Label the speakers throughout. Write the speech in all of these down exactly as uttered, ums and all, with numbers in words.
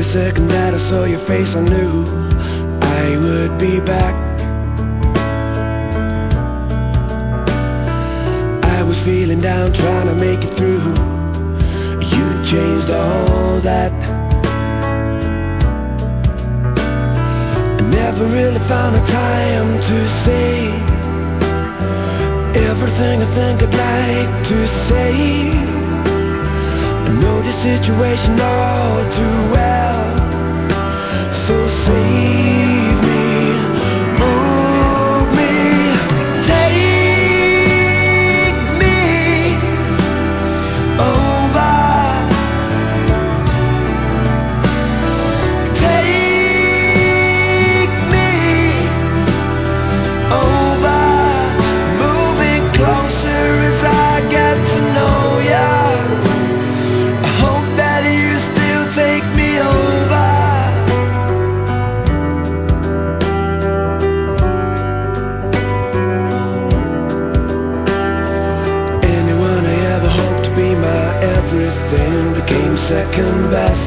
Speaker 1: second that I saw your face, I knew I would be back. I was feeling down, trying to make it through. You changed all that. I never really found the time to say everything I think I'd like to say. I know this situation all too well, so save me, move me, take me over, take me over, moving closer as I get to know ya. Take me over. Anyone I ever hoped to be my everything became second best.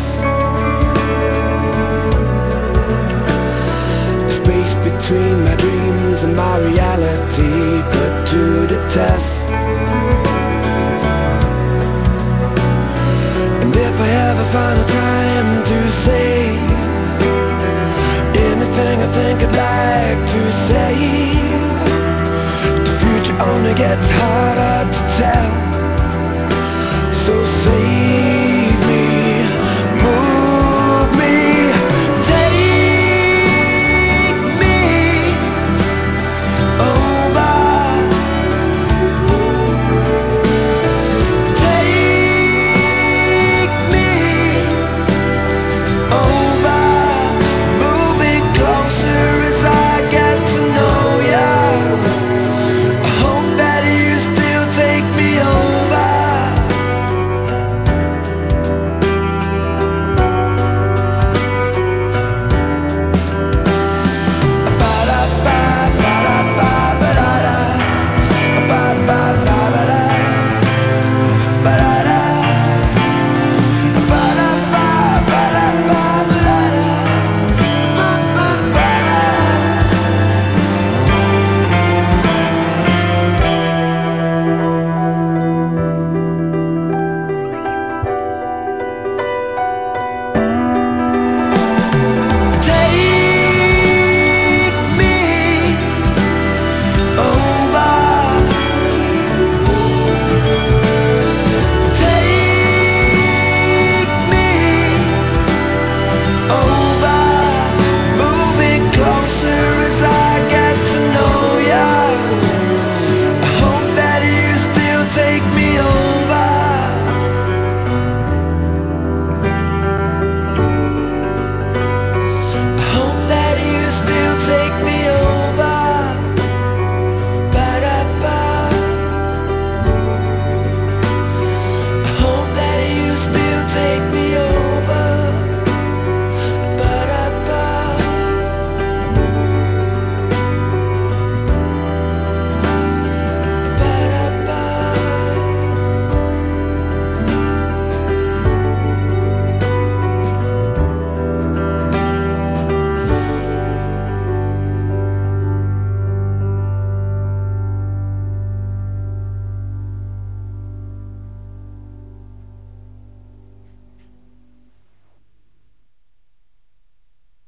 Speaker 1: Space between my dreams and my reality put to the test. If I ever find a time to say anything I think I'd like to say, the future only gets harder to tell.